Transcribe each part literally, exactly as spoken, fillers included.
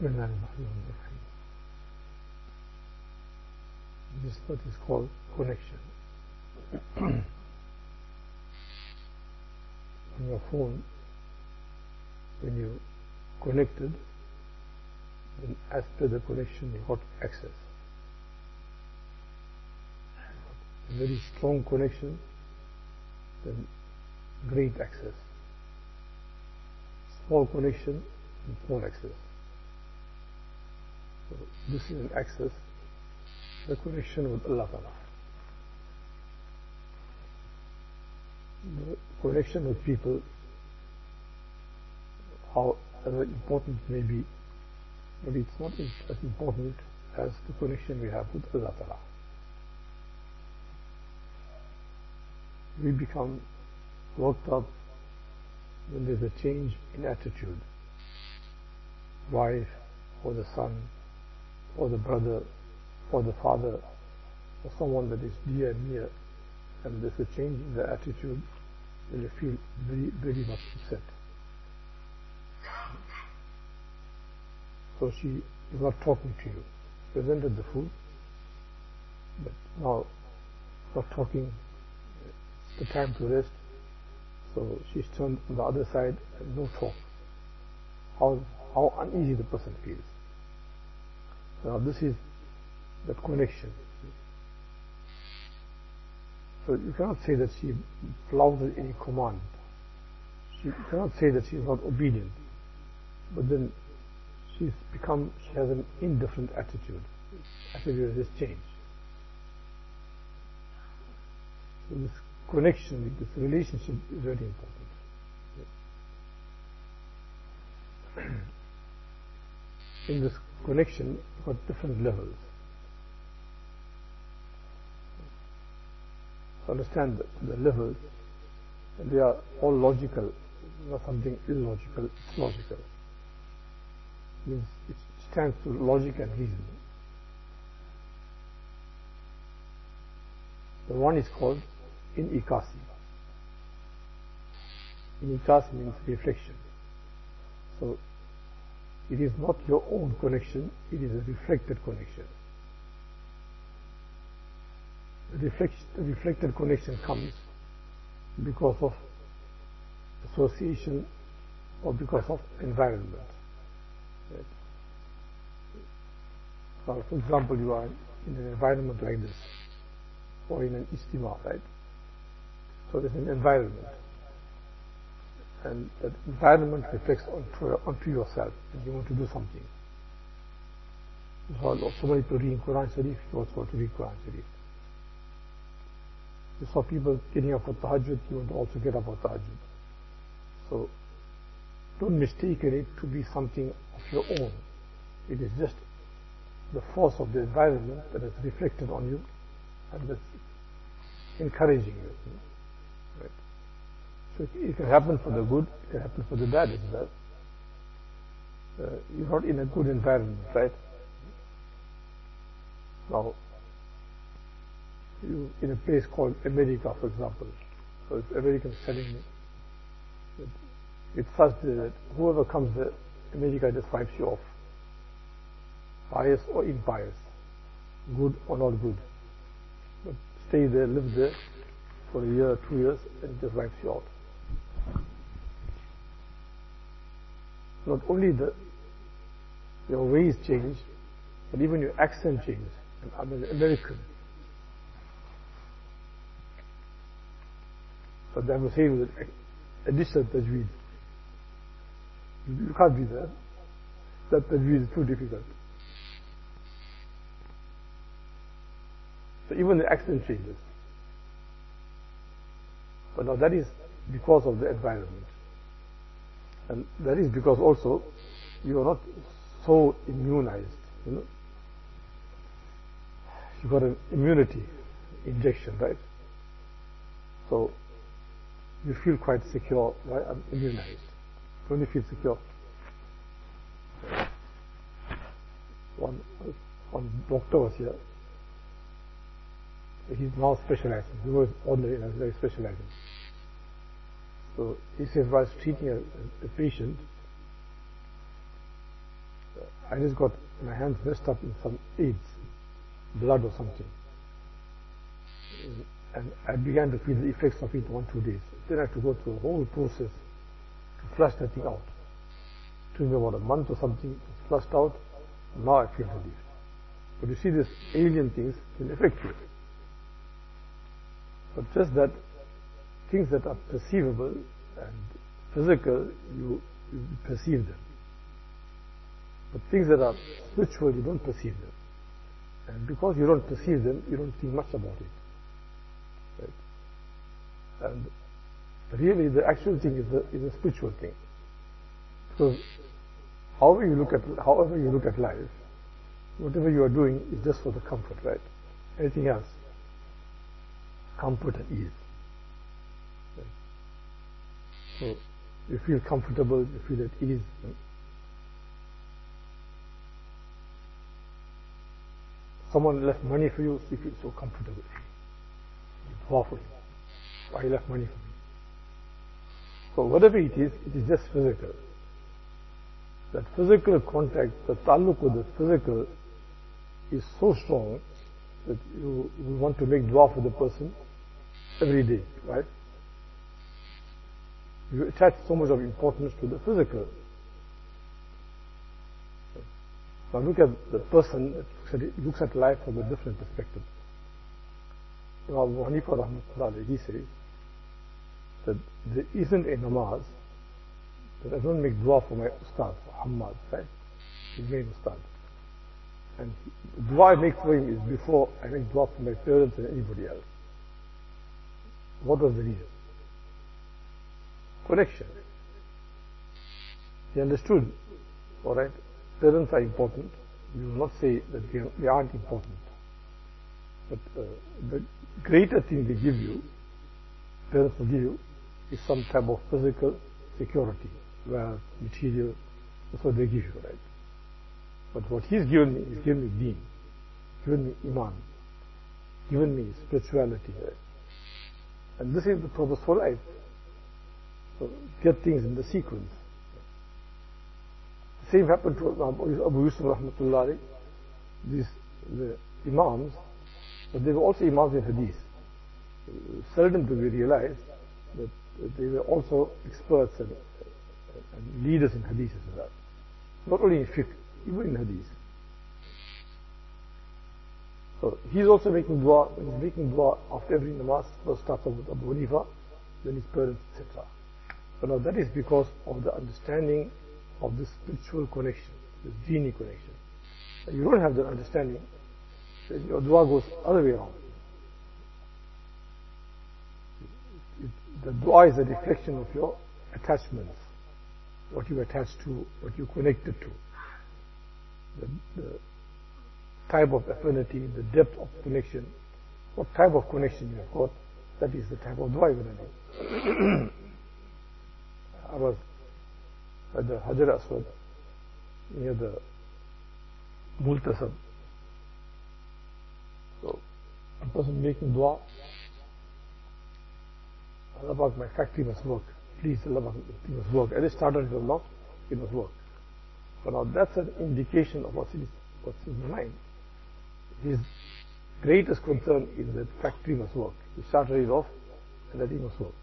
Bismillahirrahmanirrahim. This what is called connection. On your phone, when you connected, then as per the connection you got access. A very strong connection, then great access. Small connection, and small access. So this is an access, the connection with Allah Ta'ala. The connection with people, however important it may be, but it's not as important as the connection we have with Allah Ta'ala. We become worked up when there's a change in attitude. Wife, or the son, or the brother, or the father, or someone that is dear and near, and there's a change in the attitude, then you feel very, very much upset. So she is not talking to you. Presented the food, but now not talking. It's the time to rest. So she's turned on the other side and no talk. How how uneasy the person feels. Now this is that connection. So you cannot say that she flouted any command. She you cannot say that she is not obedient. But then she's become, she has an indifferent attitude. Attitude has changed. So this connection, this relationship is very important. In this connection, you've got different levels. So understand the, the levels, and they are all logical, not something illogical, it's logical. It means it stands to logic and reason. The one is called in'ikasi. In'ikasi means reflection. So it is not your own connection, it is a reflected connection. The, reflect, the reflected connection comes because of association or because of environment. Right? So for example, you are in an environment like this, or in an istima, right? So there's an environment, and that environment reflects onto, onto yourself, and you want to do something. So, so many people reading Quran Sharif, you also want to read Quran Sharif. You saw people getting up for tahajjud, you want to also get up for tahajjud. So don't mistake it to be something of your own. It is just the force of the environment that is reflected on you and that's encouraging you. Right? So it, it can happen for the good, it can happen for the bad as well. Uh, you're not in a good environment, right? Now, you in a place called America, for example. So if Americans telling me that it's such that whoever comes there, America just wipes you off. Pious or impious, good or not good. But stay there, live there for a year, two years, and it just wipes you out. Not only the your ways change, but even your accent changes. I'm an American. But I will say with additional tajweed. You can't be there. That tajweed is too difficult. So even the accent changes. But now that is because of the environment. And that is because also you are not so immunized, you know. You got an immunity injection, right? So you feel quite secure, right? I'm immunized. When you feel secure. One, one doctor was here. He's now specializing. He was ordinary and very specializing. So he says, while treating a, a patient, I just got my hands messed up in some AIDS, blood or something. And I began to feel the effects of it one, two days. Then I had to go through a whole process to flush that thing out. It took me about a month or something, it was flushed out. Now I feel relief. But you see, these alien things can affect you. But just that things that are perceivable and physical, you, you perceive them. But things that are spiritual, you don't perceive them. And because you don't perceive them, you don't think much about it. Right? And really, the actual thing is a, is a spiritual thing. Because however you look at however you look at life, whatever you are doing is just for the comfort, right? Anything else, comfort and ease. Right? So you feel comfortable, you feel at ease. Right? Someone left money for you, you feel so comfortable. You dua for him. Why he left money for me? So whatever it is, it is just physical. That physical contact, the taluk with the physical is so strong that you, you want to make dua for the person every day, right? You attach so much of importance to the physical. Now look at the person that looks at life from a different perspective. Imam Abu Hanifa rahmatullah, he says that there isn't a namaz that I don't make dua for my ustad, for Hamad, right? His main ustad. And the dua I make for him is before I make dua for my parents and anybody else. What was the reason? Connection. He understood, alright, parents are important. We will not say that they, are, they aren't important. But uh, the greater thing they give you, parents will give you, is some type of physical security, wealth, material. That's what they give you, right? But what he's given me, he's given me deen, given me iman, given me spirituality, right? And this is the purpose for life. So get things in the sequence. The same happened to Abu Yusuf rahmatullah. These the imams, but they were also imams in hadith. Seldom do we realize that they were also experts and, and leaders in hadith as well. Not only in fiqh, even in hadith. So he's also making dua. When he's making dua after every namaz, first starts off with Abu Hanifa, then his parents, et cetera. But now that is because of the understanding of this spiritual connection, this Deeni connection. If you don't have that understanding, then your dua goes other way around. The dua is a reflection of your attachments, what you attach to, what you connected to, the, the type of affinity, the depth of connection, what type of connection you have got, that is the type of dua you're going to do. I was at the Hajar Aswad, near the Multasab. So, a person making dua, Allah Pak, my factory must work. Please, Allah Pak, it must work. I just started it or not, it must work. But now that's an indication of what's in his, what's in his mind. His greatest concern is that factory must work. He started it off, and that it must work.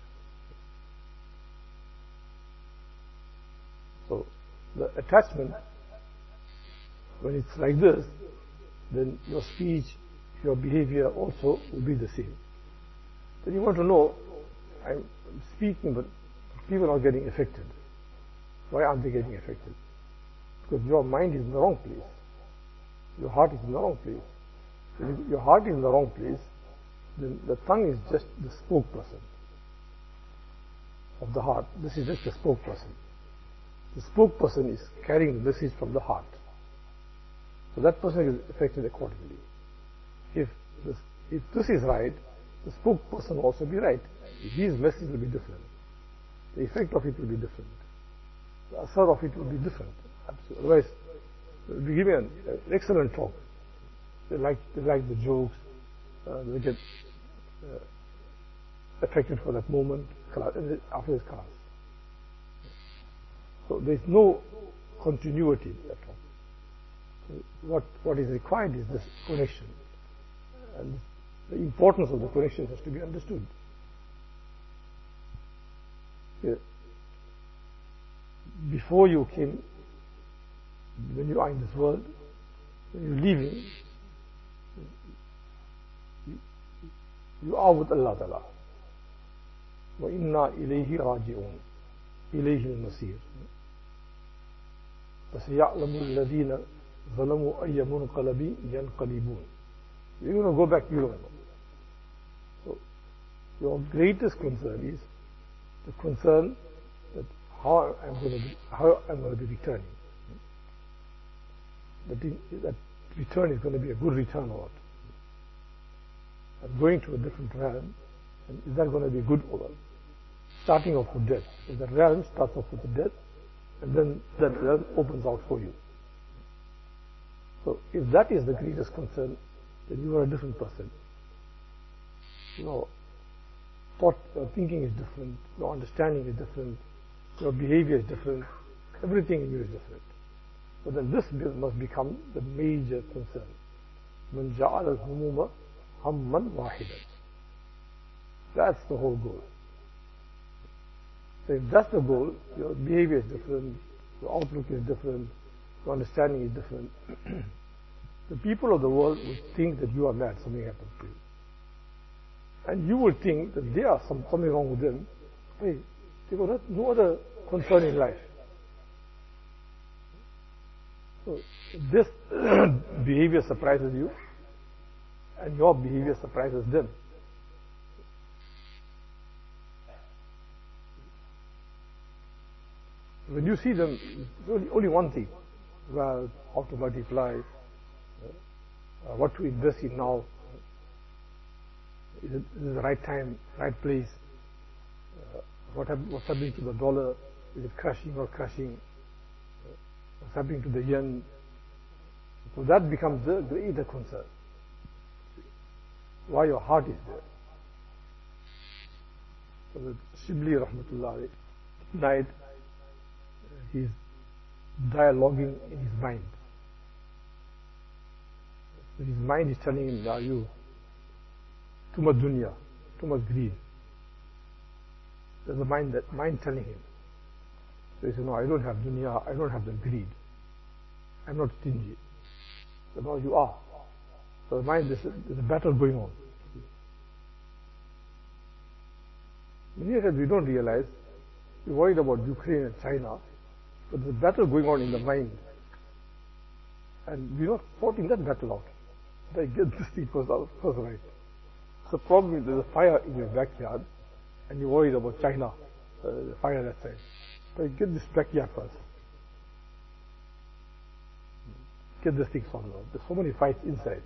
So, the attachment, when it's like this, then your speech, your behavior also will be the same. Then you want to know, I'm speaking, but people are getting affected. Why aren't they getting affected? Because your mind is in the wrong place. Your heart is in the wrong place. When your heart is in the wrong place, then the tongue is just the spokesperson of the heart. This is just the spokesperson. The spokesperson is carrying the message from the heart. So that person is affected accordingly. If this, if this is right, the spokesperson will also be right. His message will be different. The effect of it will be different. The asar of it will be different. Absolutely. Otherwise, they'll be giving an excellent talk. They like, they like the jokes. Uh, they get uh, affected for that moment after his class. So there is no continuity at all. what, what is required is this connection. And the importance of the connection has to be understood. Yeah. Before you came, when you are in this world, when you're leaving, you, you are with Allah Ta'ala. وَإِنَّا إِلَيْهِ رَاجِعُونَ إِلَيْهِ الْمَصِيرُ فَسَيَعْلَمُ الَّذِينَ ظَلَمُوا أَيَّ مُنْقَلَبٍ يَنْقَلِبُونَ. You're going to go back, you don't know. So, your greatest concern is the concern that how I'm going to be, how I'm going to be returning. That, that return is going to be a good return or what? I'm going to a different realm, and is that going to be good or what? Starting off with death. If the realm starts off with the death, and then that realm opens out for you. So if that is the greatest concern, then you are a different person. Your thought, your thinking is different, your understanding is different, your behavior is different, everything in you is different. So then this must become the major concern. مَنْ جَعَلَ الْهُمُومَ هَمًّا وَاحِدًا. That's the whole goal. So if that's the goal, your behavior is different, your outlook is different, your understanding is different. The people of the world would think that you are mad, something happened to you. And you would think that there are some, something wrong with them. Hey, they got no other concern in life. So this behavior surprises you, and your behavior surprises them. When you see them, only, only one thing: wealth, how to multiply, uh, what to invest in now. Is it, is it the right time, right place? Uh, what have, what's happening to the dollar? Is it crashing or crashing? Uh, what's happening to the yen? So that becomes the greater concern. Why your heart is there. So the Shibli Rahmatullah night, he's dialoguing in his mind. So his mind is telling him, "Are you too much dunya, too much greed?" There's the mind that mind telling him. So he says, "No, I don't have dunya, I don't have the greed. I'm not stingy." So no, you are. So the mind, there's a, there's a battle going on. Many times we don't realize, we're worried about Ukraine and China, but there's a battle going on in the mind. And we're not fighting that battle out. But I get this thing first, out, first right. So the problem is there's a fire in your backyard, and you're worried about China, uh, the fire that side. But you get this backyard first. Get this thing sorted out. There's so many fights inside.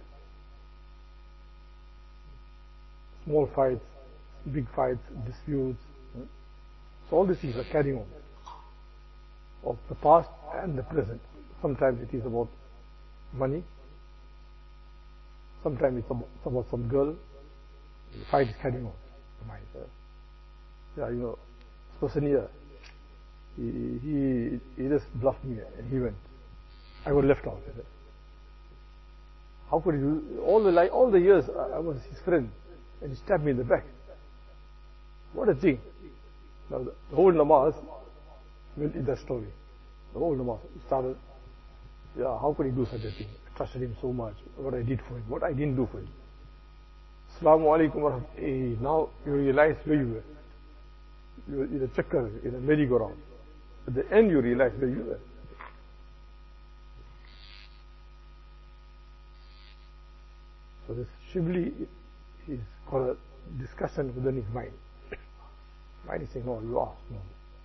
Small fights, big fights, disputes. So all these things are carrying on. Of the past and the present. Sometimes it is about money. Sometimes it's about, it's about some girl. The fight is carrying on. The mind. Uh, yeah, you know, this person here, he, he, he just bluffed me and he went. I got left out. How could he do? All the li all the years I was his friend, and he stabbed me in the back. What a thing! Now the, the whole namaz went in that story. The whole namaz started. Yeah, how could he do such a thing? I trusted him so much. What I did for him, what I didn't do for him. Assalamu alaikum wa rahmatullahi. Now you realize where you were. You were in a chakkar, in a merry-go-round. At the end, you realize where you were. So this Shibli is called a discussion within his mind. Mind is saying, "No, you are." No,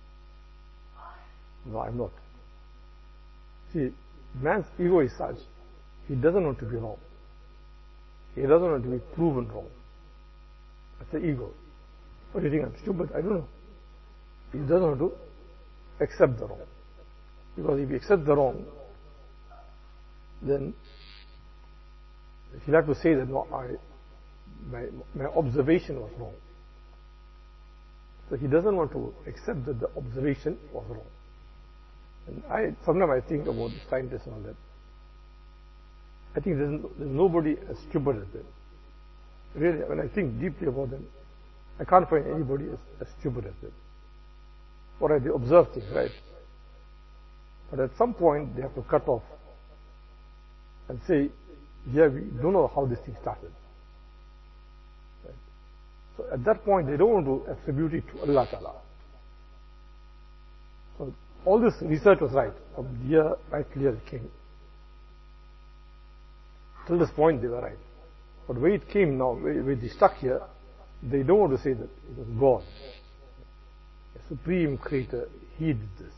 no, I'm not. See, man's ego is such, he doesn't want to be wrong. He doesn't want to be proven wrong. That's the ego. What do you think? I'm stupid? I don't know. He doesn't want to accept the wrong. Because if he accepts the wrong, then he'll have to say that, no, I, my, my observation was wrong. So he doesn't want to accept that the observation was wrong. And I, sometimes I think about the scientists and all that. I think there's, there's nobody as stupid as them. Really, when I think deeply about them, I can't find anybody as, as stupid as them. What are they observe things, right? But at some point, they have to cut off and say, yeah, we don't know how this thing started. Right? So at that point, they don't want to attribute it to Allah Ta'ala. So all this research was right, from the year right clear it came. Till this point, they were right. But where it came now, where, where they stuck here, they don't want to say that it was God. A supreme creator, He did this.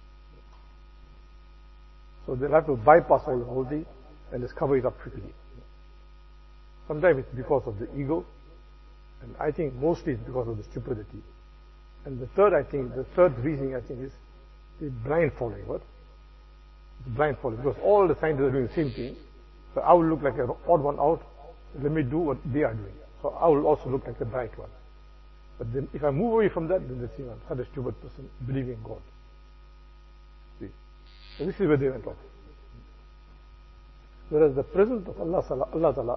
So they'll have to bypass all the whole thing and just cover it up quickly. Sometimes it's because of the ego, and I think mostly it's because of the stupidity. And the third, I think, the third reason I think is the blind following. What? The blind following. Because all the scientists are doing the same thing. So I will look like an odd one out. Let me do what they are doing. So I will also look like the bright one. But then if I move away from that, then they see I'm such a stupid person believing in God. See? So this is where they went off. Whereas the presence of Allah, Allah Ta'ala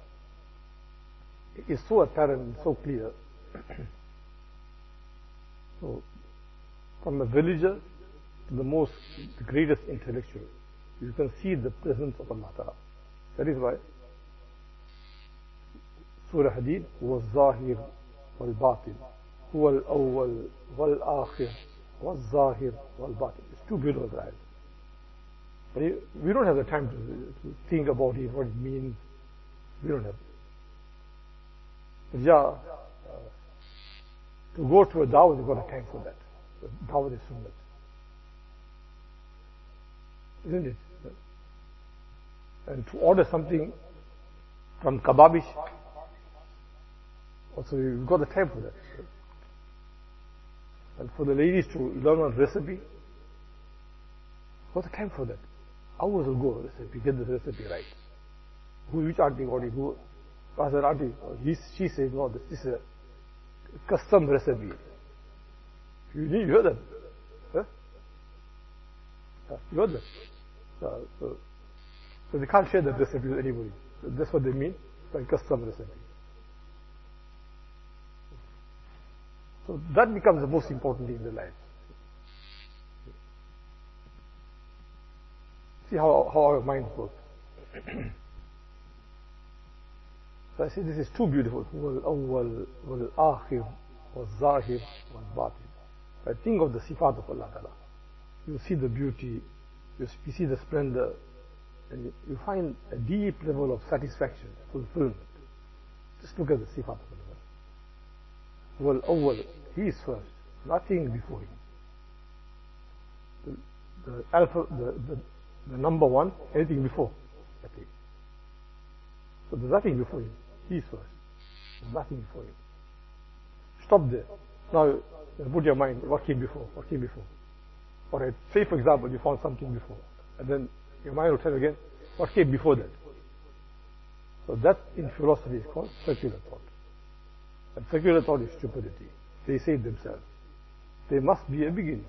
is so apparent and so clear. So, from a villager to the most, the greatest intellectual, you can see the presence of Allah Ta'ala. That is why Surah Hadid was Zahir wal Batin, huwa al-awwal wal akhir wal Zahir wal Batin. It's two beautiful ayahs. But we don't have the time to, to think about it, what it means. We don't have. But yeah, uh, to go to a dawah, you've got a time for that. Dawah is sunnah. Isn't it? And to order something from Kababish, also you've got the time for that. And for the ladies to learn a recipe, what's the time for that? Hours will go, recipe, get the recipe right. Who, which auntie got it? Who? I said, auntie, he, she says, no, this is a custom recipe. You need, you heard that? Huh? You heard that? So, so, so they can't share that recipe with anybody. So that's what they mean by custom recipe. So that becomes the most important thing in their life. See how, how our minds work. So I say this is too beautiful. Wal-awwal, wal-akhir, wal-zahir, wal-batin. I think of the sifat of Allah Ta'ala. You see the beauty, you see the splendor, and you, you find a deep level of satisfaction, fulfillment. Just look at the sifat of Allah. Wal-awwal, He is first, nothing before Him. The, the alpha, the, the, the number one, anything before, nothing. So there's nothing before Him. He is first. There's nothing before Him. Stop there. Now, put your mind, what came before? What came before? Alright, say for example, you found something before, and then your mind will tell again, what came before that? So that in philosophy is called circular thought. And circular thought is stupidity. They say it themselves. There must be a beginning.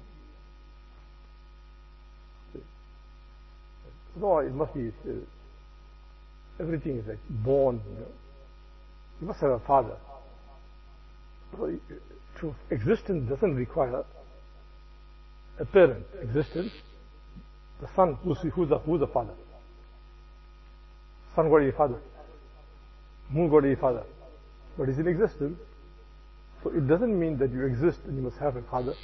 No, it must be, uh, everything is like born, you know. You must have a father. So, to existence doesn't require a parent. Existence, the son, who's, who's, the, who's the father? Sun got a father. Moon got a father. But is in existence. So it doesn't mean that you exist and you must have a father.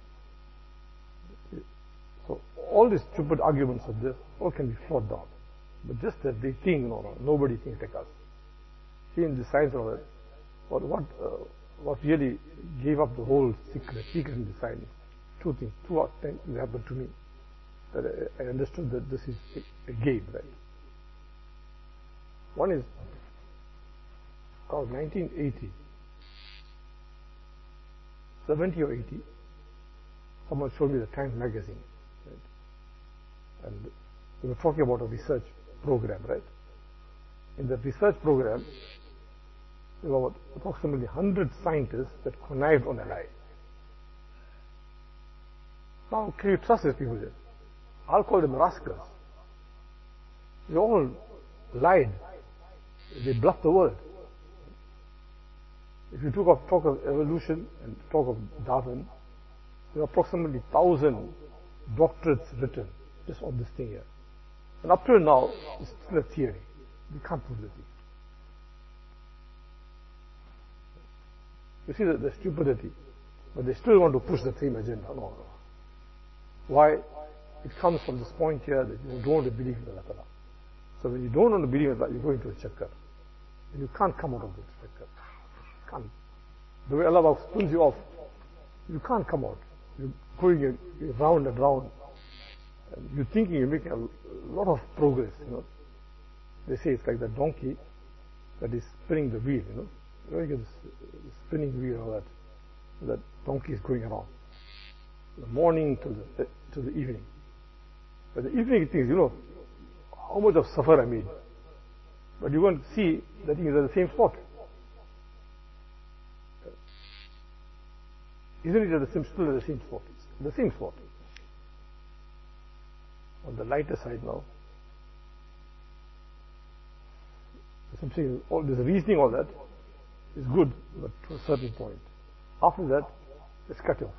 So all these stupid arguments of this, all can be fought down. But just that they think, no, no, nobody thinks like us. See, in the science of it, what, what, uh, what really gave up the whole secret, secret in the science, two things, two things happened to me. That I, I understood that this is a, a game, right? One is, called nineteen eighty, seventy or eighty, someone showed me the Times magazine, right? And we were talking about a research program, right? In the research program, there were approximately one hundred scientists that connived on a lie. Now, can you trust these people here? I'll call them rascals. They all lied. They bluffed the world. If you talk of, talk of evolution and talk of Darwin, there are approximately thousand doctorates written just on this thing here. And up till now, it's still a theory. We can't prove the thing. You see the, the stupidity, but they still want to push the same agenda. No, no. Why? It comes from this point here that you don't want to believe in Allah Ta'ala. So when you don't want to believe in Allah, you go into a chakkar. And you can't come out of this chakkar. Can't. The way Allah spins you off, you can't come out. You're going round and round. And you're thinking you're making a lot of progress, you know. They say it's like the donkey that is spinning the wheel, you know. You know, you get this spinning wheel and all that. That donkey is going around. The morning to the to the evening. But the evening things, you know, how much of suffer I made. But you won't see that thing is at the same spot. Isn't it at the same, still at the same spot? The same spot. On the lighter side now. I'm saying all this reasoning, all that is good, but to a certain point. After that, it's cut off.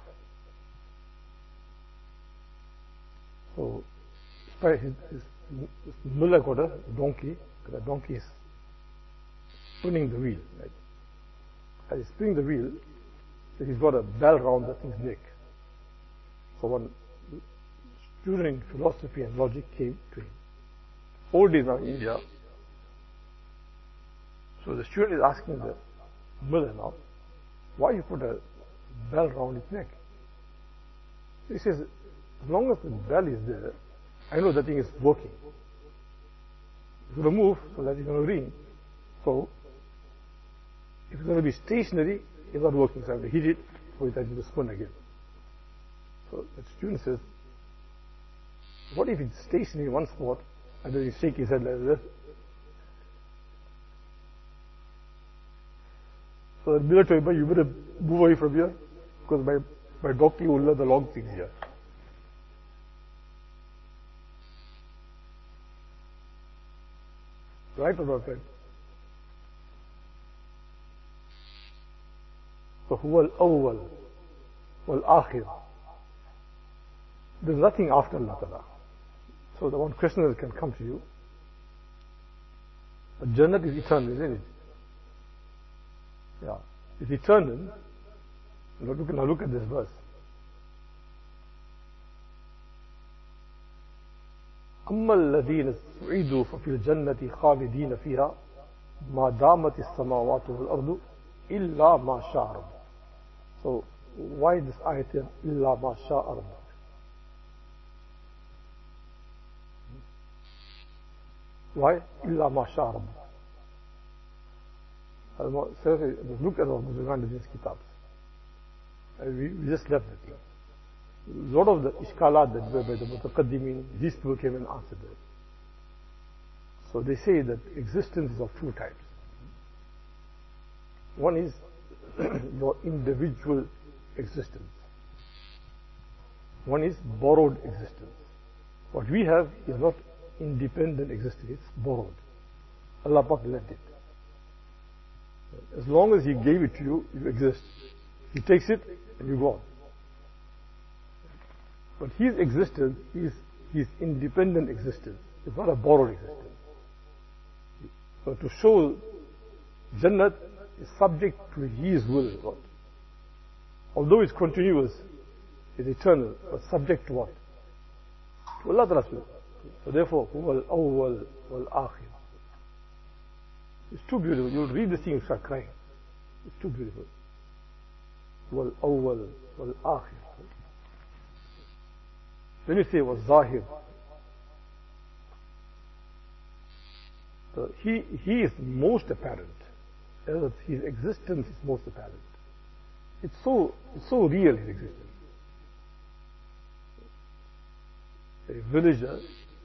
So, his, his, his Mullah got a donkey, the donkey is spinning the wheel, right? As he's spinning the wheel, he's got a bell round that thing's neck. So one student in philosophy and logic came to him. Old days now in India. So the student is asking the Mullah now, why you put a bell round its neck? He says, as long as the bell is there, I know that thing is working. It's going to move, so that it's going to ring. So, if it's going to be stationary, it's not working. So I have to hit it for it to spin again. So the student says, what if it's stationary in one spot, and then you shake his head like this? So the Miller told him, you better move away from here, because my, my donkey will learn the long things here. Right or not right? So huwa al-awwal wal-akhir. There's nothing after Allah Ta'ala. So the one question that can come to you, but Jannat is eternal, isn't it? Yeah. It's eternal. Now look, now look at this verse. أما الذين سعيدوا ففي الجنة خالدين فيها ما دامت السماوات والأرض إلا ما شاء ربك. So why this ayat here? إلا ما شاء ربك. Why? إلا ما شاء ربك. Look at our Muzurgan kitabs. We, we just left the thing. A lot of the ishkalat that were by the Mutaqaddimin, these people came and answered it. So they say that existence is of two types. One is your individual existence. One is borrowed existence. What we have is not independent existence, it's borrowed. Allah Pak lent it. As long as He gave it to you, you exist. He takes it and you go on. But His existence is His independent existence. It's not a borrowed existence. So to show Jannat is subject to His will. God. Although it's continuous, it's eternal, but subject to what? To Allah Ta'ala's will. So therefore, huwa al-awwal wal-akhir. It's too beautiful. You'll read this thing and start crying. It's too beautiful. Wal awwal wal akhir. Then you say was zahir. So he he is most apparent. His existence is most apparent. It's so it's so real, his existence. A villager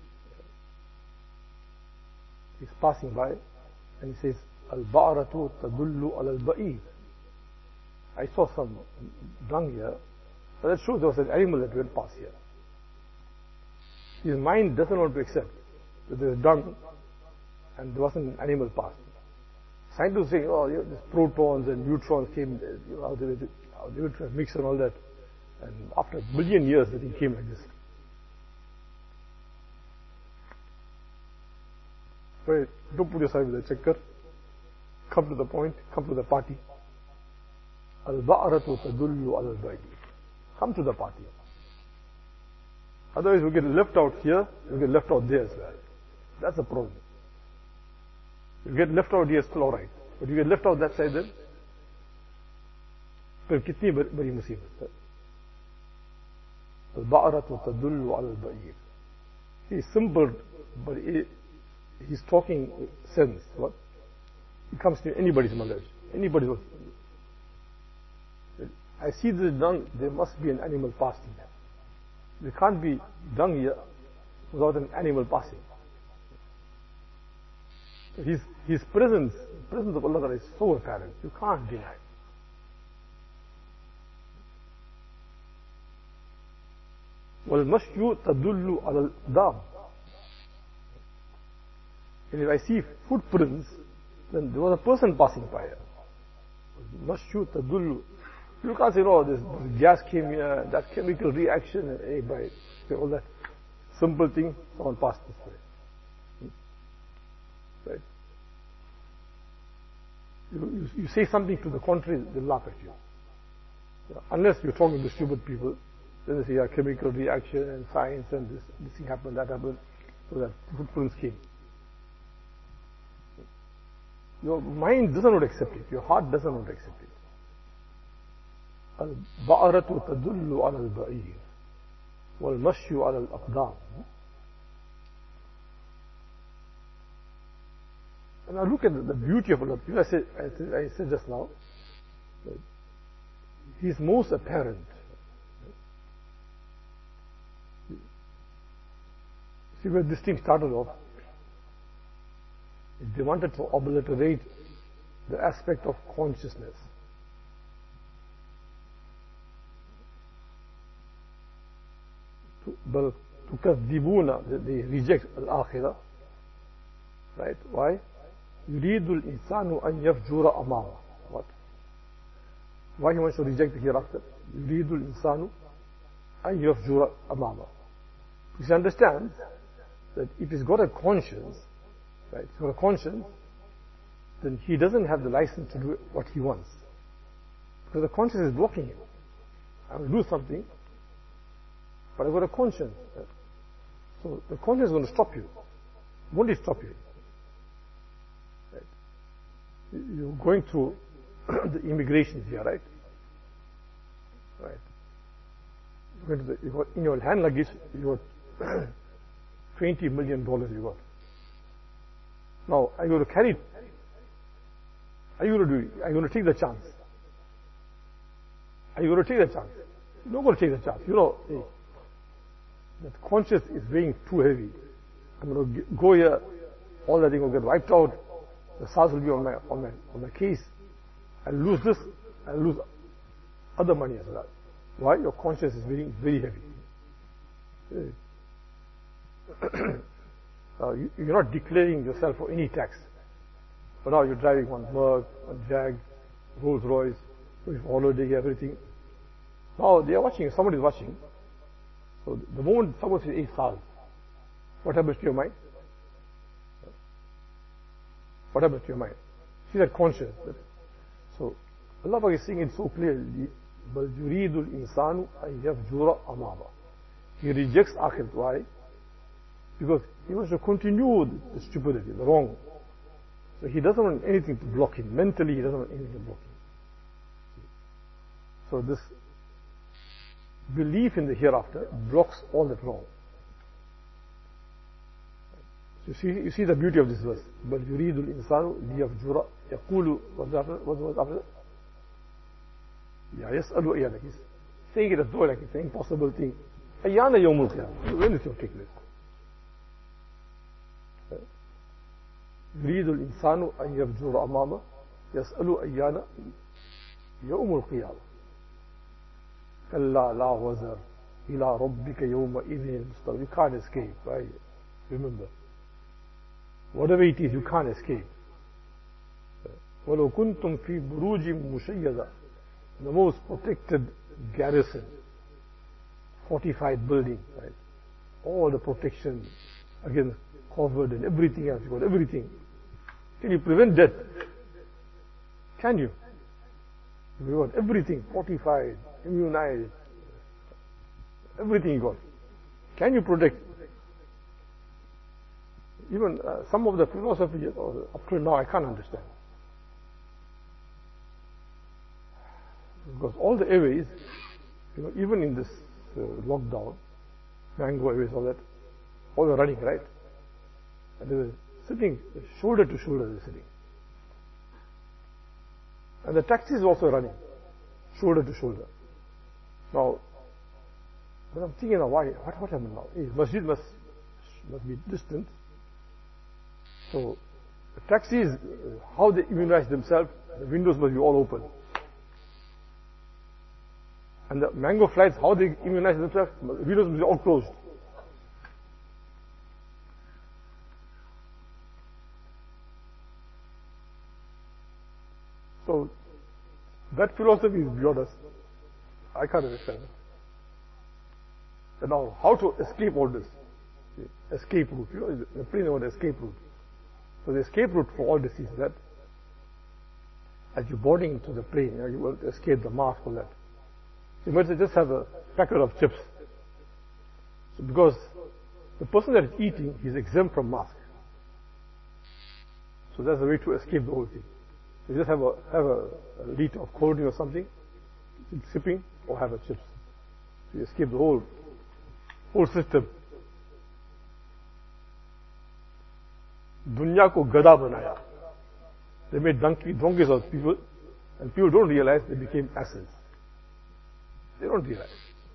is passing by. And he says, Al-Ba'ratu tadullu al-Ba'ir. I saw some dung here, but that shows there was an animal that went past here. His mind doesn't want to accept that there is dung and there wasn't an animal past. Scientists saying, oh, you know, these protons and neutrons came, you know, how they were, how they were mixed and all that. And after a billion years, the thing came like this. Right, don't put yourself with a checker. Come to the point, come to the party. Al-ba'ratu tadullu al-ba'i. Come to the party. Otherwise we get left out here, we get left out there as well. That's a problem. You get left out here, still alright. But you get left out that side then, फिर कितनी बड़ी मुसीबत है. Al-ba'ratu tadullu al-ba'i. He's simple, but he, he's talking sense. What? It comes to anybody's knowledge. Anybody's. I see this dung, there must be an animal passing there. There can't be dung here without an animal passing. His, his presence, the presence of Allah is so apparent, you can't deny. وَالْمَشْيُ تَدُلُّ عَلَى الْدَامِ. And if I see footprints, then there was a person passing by here. وَالْمَشْيُ تَدُلُّ. You can't say, no, this gas came here, that chemical reaction, and hey, by say all that simple thing, someone passed this way. Right? You, you, you say something to the contrary, they laugh at you. Yeah, unless you're talking to stupid people, then they say, yeah, chemical reaction and science and this, this thing happened, that happened, so that footprints came. Your mind doesn't want to accept it, your heart doesn't want to accept it. البعرة تدل على البعير والمشي على الأقدام. And now look at the, the beauty of Allah. I said, I said, I said just now, He is most apparent. See where this thing started off. They wanted to obliterate the aspect of consciousness. بل تكذبون, they reject al-akhirah, right? Why? يريد الإنسان أن يفجر أمامه. What? Why he wants to reject the hereafter? يريد الإنسان أن يفجر أمامه. Because he understands that if he's got a conscience, right? He's got a conscience, then he doesn't have the license to do what he wants, because the conscience is blocking him. I will do something, but I've got a conscience. So the conscience is going to stop you. Won't it stop you? Right? You're going through the immigration here, right? Right. You're going to the, you got, in your hand luggage, you got twenty million dollars you got. Now, are you going to carry it? Are you going to do it? Are you going to take the chance? Are you going to take the chance? You're not going to take the chance. You know, hey, that conscience is weighing too heavy. I'm going to go here, all that thing will get wiped out. The S A R S will be on my, on my, on my case. I'll lose this, I'll lose other money as well. Why? Your conscience is weighing very heavy. uh, you, you're not declaring yourself for any tax. But now you're driving one Merc, one Jag, Rolls Royce, with holiday, everything. Now they are watching, somebody is watching. So the moment someone says eight S A R S, what happens to your mind? What happens to your mind? See that conscience. So Allah is saying it so clearly, بَلْ يُرِيدُ الْإِنسَانُ أَن يَفْجُرَ أَمَامَهُ. He rejects Akhirat. Why? Because he wants to continue the stupidity, the wrong. So he doesn't want anything to block him. Mentally, he doesn't want anything to block him. So this belief in the hereafter blocks all that wrong. So you see, you see the beauty of this verse. بَلْ يُرِيدُ الْإِنسَانُ لِيَفْجُرَ يَقُولُ. What's after? What's after? Yeah, يَسْأَلُ أَيَّانَ. He's saying it as though like it's an impossible thing. أَيَّانَ يَوْمُ الْقِيَامَةِ. When is it going to take place? يريد الإنسان أن يفجر أمامه يسأل أيان يوم القيامة كلا لا وزر إلى ربك يومئذ المستقر. You can't escape, right? Remember, Whatever it is, you can't escape. وَلَوْ كُنْتُمْ فِي بُرُوجٍ مُشَيَّدَةٍ, the most protected garrison, fortified building, right? All the protection against COVID and everything else, you got everything. Can you prevent death? Can you? You got everything fortified, immunized, everything you got. Can you protect? Even uh, some of the philosophy uh, up till now I can't understand. Because all the airways, you know, even in this uh, lockdown, Mango Airways, all that, all were running, right? And they were sitting shoulder to shoulder, they were sitting. And the taxis were also running, shoulder to shoulder. Now, but I'm thinking, now, why? What, what happened now? Hey, masjid must, must be distant. So, the taxis, how they immunize themselves, the windows must be all open. And the Mango flights, how they immunize themselves, the windows must be all closed. So, that philosophy is beyond us. I can't understand it. And now, how to escape all this? Escape route. You know, the plane about escape route. So the escape route for all this is that as you're boarding into the plane, you know, you will escape the mask or that. So you might just have a packet of chips. So because the person that is eating is exempt from mask. So that's the way to escape the whole thing. So you just have a have a, a liter of cold drink or something, sipping, or have a chips. So you escape the whole whole system. Dunya ko gada banaya. They made donkey, donkeys of people, and people don't realize they became asses. They don't realize.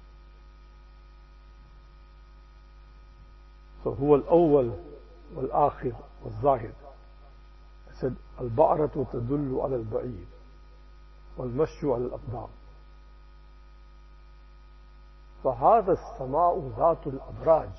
So, huwa al-awwal wal-akhir wal-zahir. I said, al-ba'ratu tadullu ala al-ba'ir wal-mashyu ala al-aqdam. فهذا السماء ذات الأبراج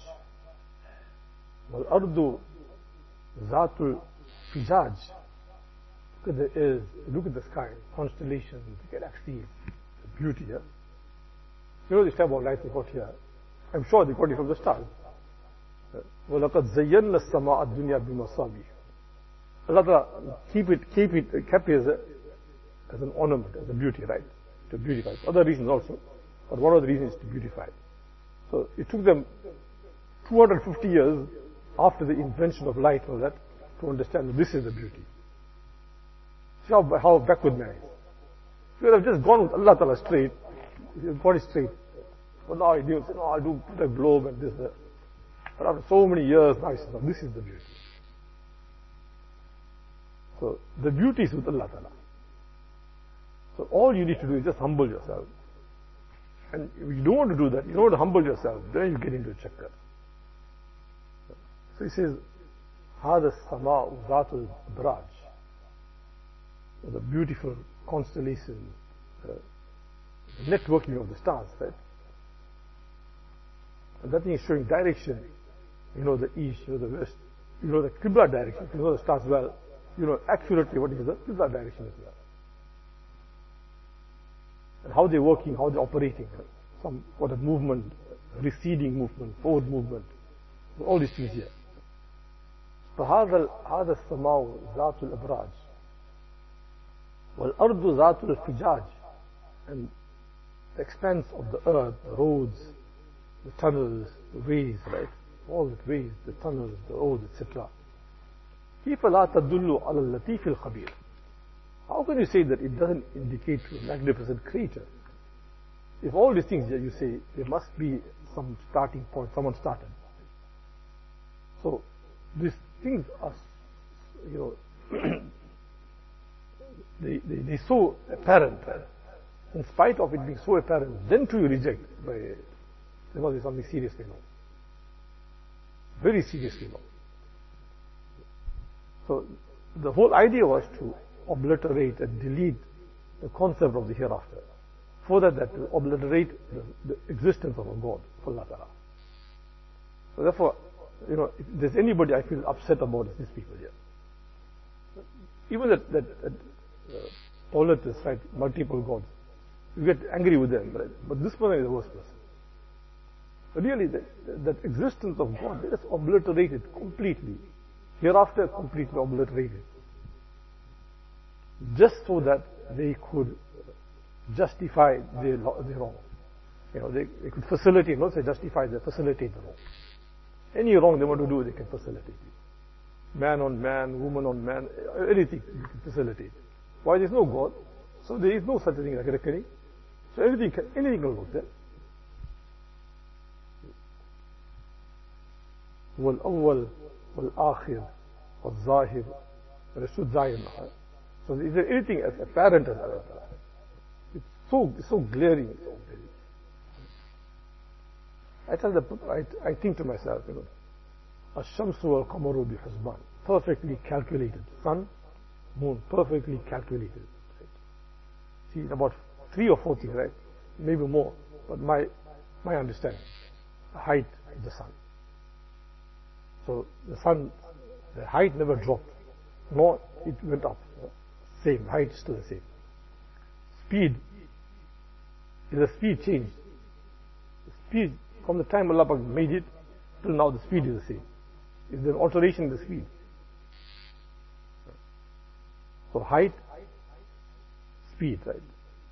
والأرض ذات الفجاج. Look at the earth, look at the sky, constellations, the galaxies, the beauty here. You know, this type of light they got here. I'm sure they got it from the stars. وَلَقَدْ زَيَّنَّا السَّمَاءَ الدُّنْيَا بِمَصَابِيحَ. Allah Ta'ala keep it, keep it, kept it as, a, as an ornament, as a beauty, right? To beautify it. Other reasons also. But one of the reasons is to beautify it. So it took them two hundred fifty years after the invention of light or that to understand that this is the beauty. See how, how backward man is. If you would have just gone with Allah Ta'ala straight, you got it straight. But now he said, no, I'll do put a globe and this, that. But after so many years, now he says, no, this is the beauty. So the beauty is with Allah Ta'ala. So all you need to do is just humble yourself. And if you don't want to do that, you don't want to humble yourself, then you get into a chakkar. So he says, هَذَا السَّمَاءُ ذَاتُ الْأَبْرَاجِ. The beautiful constellation, uh, the networking of the stars, right? And that thing is showing direction. You know the east, you know the west, you know the Qibla direction, you know the stars well, you know accurately what is the Qibla direction as well. And how they're working, how they're operating, some what a movement, receding movement, forward movement, all these things here. فهذا هذا السماء ذات الأبراج والأرض ذات الفجاج, and the expanse of the earth, the roads, the tunnels, the ways, right? All the ways, the tunnels, the roads, et cetera. كيف لا تدل على اللطيف الخبير? How can you say that it doesn't indicate to a magnificent creator? If all these things that you say, there must be some starting point, someone started. So, these things are, you know, they, they, they're so apparent. Right? In spite of it being so apparent, then to you reject, by, there must be something seriously wrong. Very seriously wrong. So, the whole idea was to obliterate and delete the concept of the hereafter, for that that to obliterate the, the existence of a God, Allah Ta'ala. So therefore, you know, if there's anybody I feel upset about, it's these people here. Even that, that, that uh, polytheists, right, multiple gods, you get angry with them, right? But this person is the worst person. Really, that, that existence of God, they just obliterated completely. Hereafter, completely obliterated. Just so that they could justify their, their wrong. You know, they, they could facilitate, not say justify, they facilitate the wrong. Any wrong they want to do, they can facilitate it. Man on man, woman on man, anything you can facilitate. Why? There's no God, so there is no such a thing like reckoning. So anything can, anything can work there. والأول والآخر والظاهر, understood Zahir now. So is there anything as apparent as Allah? It's so, it's so glaring. So glaring. I tell the, I, I think to myself, you know, الشمس والقمر بحسبان, perfectly calculated. Sun, moon, perfectly calculated. Right? See, about three or four things, right? Maybe more, but my my understanding, the height of the sun. So the sun, the height never dropped, nor it went up. Same height, still the same. Speed, is the speed changed? The speed from the time Allah made it till now, the speed is the same. Is there an alteration in the speed? So height, speed, right?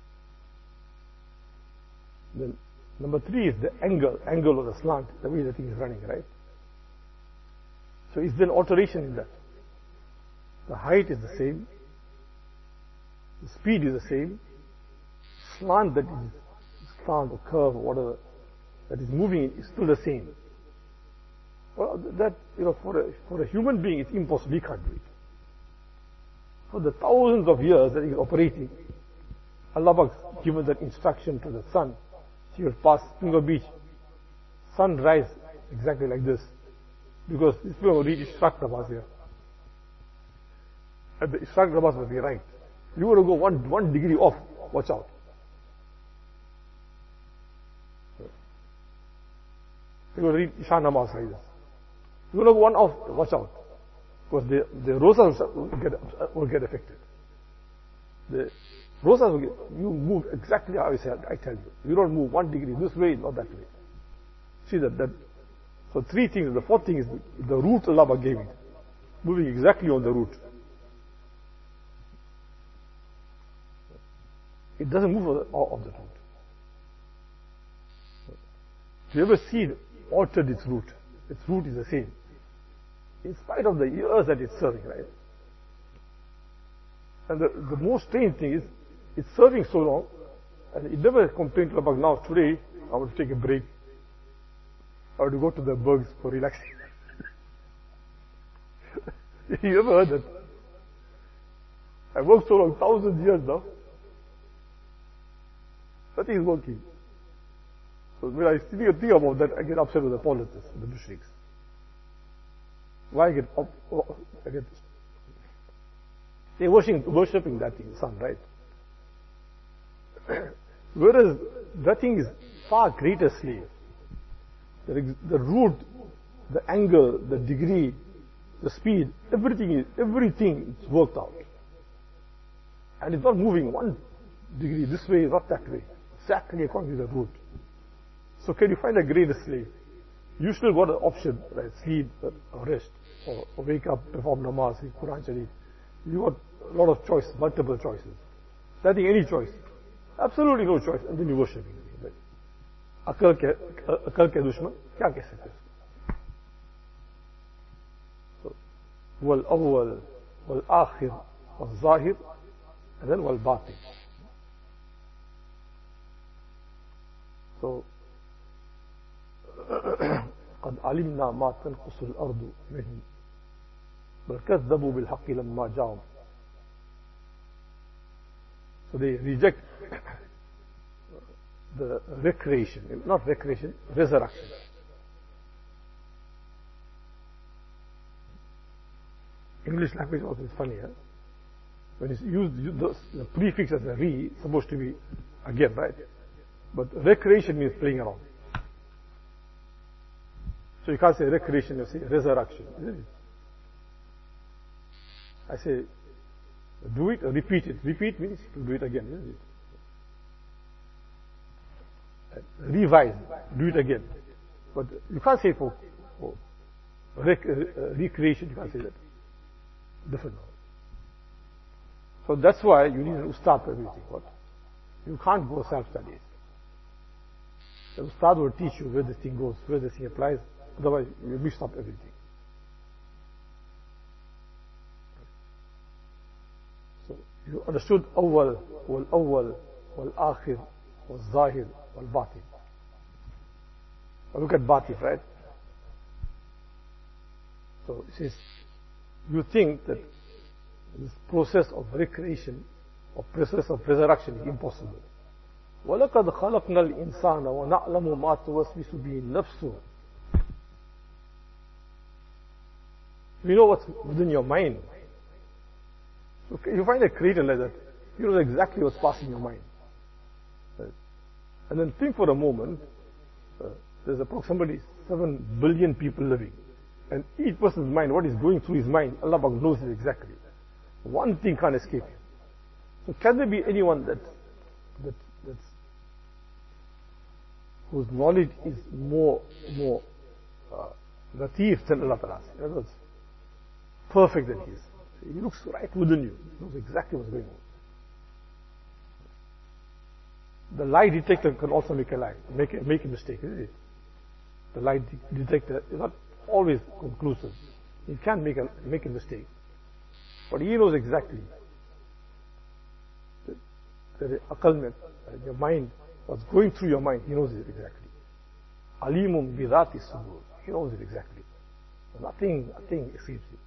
Then number three is the angle, angle or the slant, the way the thing is running, right? So is there an alteration in that? The height is the same, the speed is the same, slant, that is slant or curve or whatever that is moving is still the same. Well, that, you know, for a, for a human being, it's impossible. He can't do it. For the thousands of years that he is operating, Allah has given that instruction to the sun. She will pass Punga Beach, sun rise exactly like this, because this will reach Ishraq Namaz here. And the Ishraq Namaz must be right. You want to go one, one degree off, watch out. You will read Isha Namaz like this. You want to go one off, watch out. Because the, the rosas will get, will get affected. The rosas will get, you move exactly how I said, I tell you. You don't move one degree this way, not that way. See that, that, so three things. The fourth thing is the, the route Allah gave it. Moving exactly on the route. It doesn't move off the route. Do you ever see it altered its route? Its route is the same. In spite of the years that it's serving, right? And the, the most strange thing is, it's serving so long, and it never complained to Allah, now today, I want to take a break. I want to go to the bergs for relaxing. You ever heard that? I worked so long, thousand years now. Nothing is working. So when I think about that, I get upset with the polytheists, the mushriks. Why I get up, I get, they're worshipping, worshipping that thing, sun, right? Whereas that thing is far greater slave. The, the route, the angle, the degree, the speed, everything is, everything is worked out. And it's not moving one degree this way, not that way. Exactly according to the route. So can you find a greater slave? You still got an option, right? Sleep or rest, or, or wake up, perform namaz, read Quran Sharif. You got a lot of choices, multiple choices. I think any choice. Absolutely no choice. And then you worship him. Right? Akal ke, akal ke dushman, kya keh sakte? So, wal awwal, wal akhir, wal zahir, and then wal batin. So, قد علمنا ما تنقص الأرض منهم بل كذبوا بالحق لما جاءهم. So they reject the recreation, not recreation, resurrection. English language also is funny, huh? When it's used, the prefix as a re, it's supposed to be again, right? But recreation means playing around. So you can't say recreation, you say resurrection, isn't it? I say, do it, repeat it. Repeat means to do it again, isn't it? Revise, do it again. But you can't say for, for rec, uh, recreation, you can't say that. Different. So that's why you need an ustad for everything. What? You can't go self-studies. The ustad will teach you where this thing goes, where this thing applies. Otherwise, you mix up everything. So you understood awwal, wal awwal, wal akhir, wal zahir, wal batin. Now look at batin, right? So it says, you think that this process of recreation, or process of resurrection is impossible. وَلَقَدْ خَلَقْنَا الْإِنسَانَ وَنَعْلَمُ مَا تُوَسْوِسُ بِهِ نَفْسُهُ. We know what's within your mind. So you find a creator like that, you know exactly what's passing your mind. Right? And then think for a moment, uh, there's approximately seven billion people living. And each person's mind, what is going through his mind, Allah knows it exactly. One thing can't escape him. So can there be anyone that, that that's, whose knowledge is more, more uh, latif than Allah Ta'ala? In other words, perfect than his. He looks right within you. He knows exactly what's going on. The lie detector can also make a lie, make a, make a mistake, isn't it? The lie de detector is not always conclusive. He can make a, make a mistake. But he knows exactly that, that aqal mein, your mind, what's going through your mind, he knows it exactly. Alimum bidati sudur. He knows it exactly. Nothing, nothing escapes him.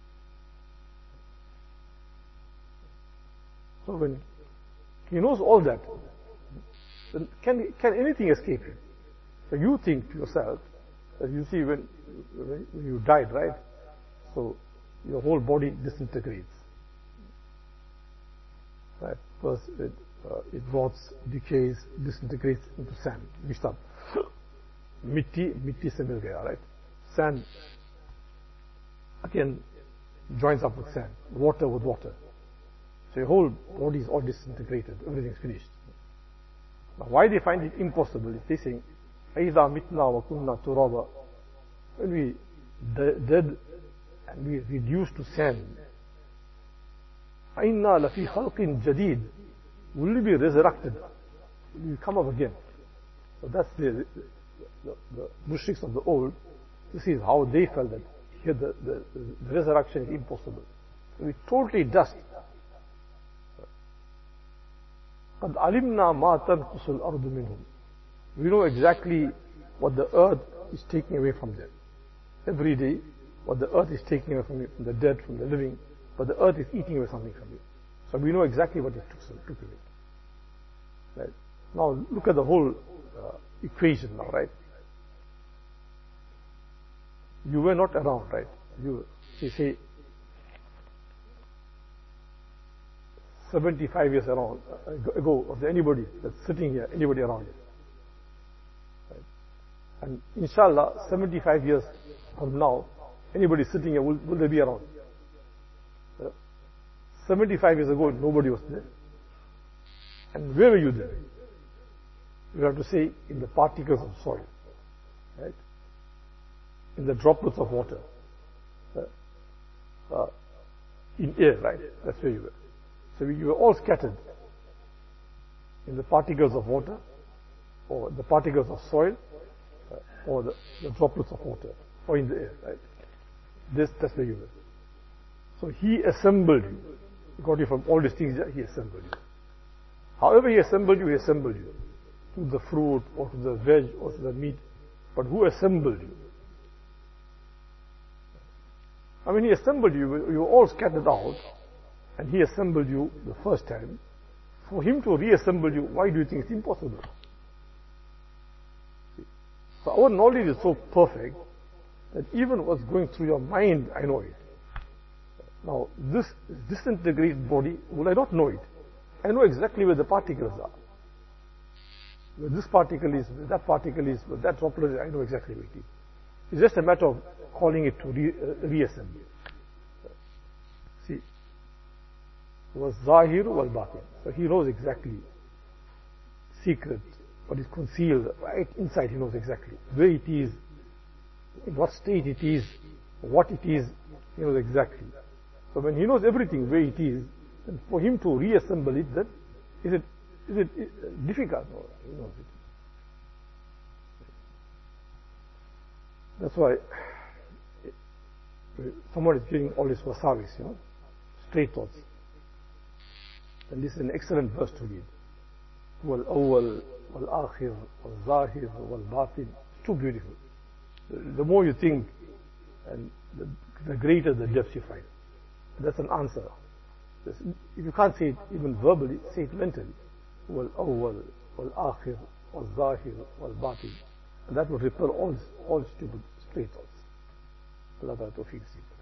So when he knows all that, then can, can anything escape him? So you think to yourself, that you see when, when you died, right? So your whole body disintegrates. Right? First it, uh, it rots, decays, disintegrates into sand. Mixed up. Mitti, mitti se mil gaya, right? Sand again joins up with sand. Water with water. So your whole body is all disintegrated. Everything is finished. Now why they find it impossible is they saying, أَإِذَا مِتْنَا وَكُنَّا تُرَابًا. When we dead and we reduced to sand, أَإِنَّا لَفِي خَلْقٍ جَدِيدٍ. Will we be resurrected? Will we come up again? So that's the, the, the mushriks of the old. This is how they felt that here the, the, the resurrection is impossible. We totally dust. قَدْ عَلِمْنَا مَا تَنْقُصُ الْأَرْضُ مِنْهُمْ. We know exactly what the earth is taking away from them. Every day, what the earth is taking away from you, from the dead, from the living, but the earth is eating away something from you. So we know exactly what it took, took away. Right? Now look at the whole uh, equation now, right? You were not around, right? You, you say, seventy-five years around, uh, ago, of anybody that's sitting here, anybody around here. Right? And inshallah, seventy-five years from now, anybody sitting here, will, will they be around? Uh, seventy-five years ago, nobody was there. And where were you there? You have to say, in the particles of soil. Right? In the droplets of water. Uh, uh, in air, right? That's where you were. So you were all scattered in the particles of water, or the particles of soil, uh, or the, the droplets of water, or in the air, right? This, that's where you were. So he assembled you. He got you from all these things, he assembled you. However he assembled you, he assembled you. To the fruit, or to the veg, or to the meat. But who assembled you? I mean, he assembled you, you were all scattered out, and he assembled you the first time. For him to reassemble you, why do you think it's impossible? So our knowledge is so perfect that even what's going through your mind, I know it. Now, this disintegrated body, will I not know it? I know exactly where the particles are. Where this particle is, where that particle is, where that droplet is, I know exactly where it is. It's just a matter of calling it to re, uh, reassemble. See, was Zahir wal Batin. So he knows exactly secret, what is concealed right inside. He knows exactly where it is, in what state it is, what it is. He knows exactly. So when he knows everything where it is, then for him to reassemble it, then is it is it, is it difficult? No, he knows it. That's why someone is giving all this wasawis, you know, straight thoughts. And this is an excellent verse to read. Wal-awwal, wal-akhir, wal-zahir, wal-batin. It's too beautiful. The, the more you think, and the, the greater the depth you find. That's an answer. If you can't say it even verbally, say it mentally. Wal-awwal, wal-akhir, wal-zahir, wal-batin. And that would repel all, all stupid straight thoughts. Allah Ta'ala tawfiq.